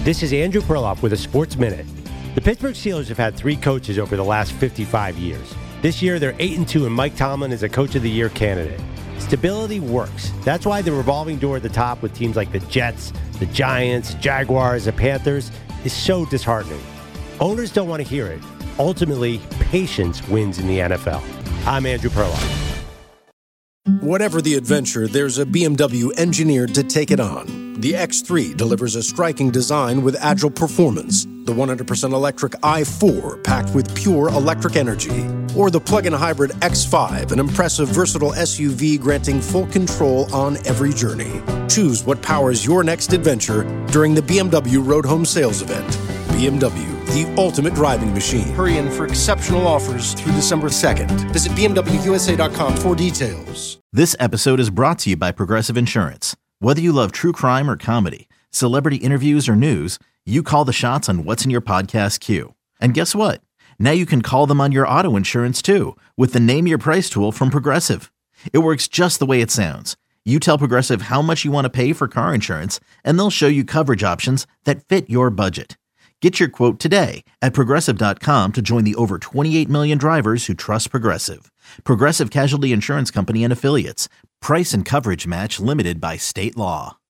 This is Andrew Perloff with a Sports Minute. The Pittsburgh Steelers have had 3 coaches over the last 55 years. This year, they're 8-2, and Mike Tomlin is a Coach of the Year candidate. Stability works. That's why the revolving door at the top with teams like the Jets, the Giants, Jaguars, the Panthers is so disheartening. Owners don't want to hear it. Ultimately, patience wins in the NFL. I'm Andrew Perloff. Whatever the adventure, there's a BMW engineered to take it on. The X3 delivers a striking design with agile performance. The 100% electric i4 packed with pure electric energy. Or the plug-in hybrid X5, an impressive versatile SUV granting full control on every journey. Choose what powers your next adventure during the BMW Road Home Sales Event. BMW, the ultimate driving machine. Hurry in for exceptional offers through December 2nd. Visit BMWUSA.com for details. This episode is brought to you by Progressive Insurance. Whether you love true crime or comedy, celebrity interviews or news, you call the shots on what's in your podcast queue. And guess what? Now you can call them on your auto insurance too with the Name Your Price tool from Progressive. It works just the way it sounds. You tell Progressive how much you want to pay for car insurance, and they'll show you coverage options that fit your budget. Get your quote today at Progressive.com to join the over 28 million drivers who trust Progressive. Progressive Casualty Insurance Company and Affiliates. Price and coverage match limited by state law.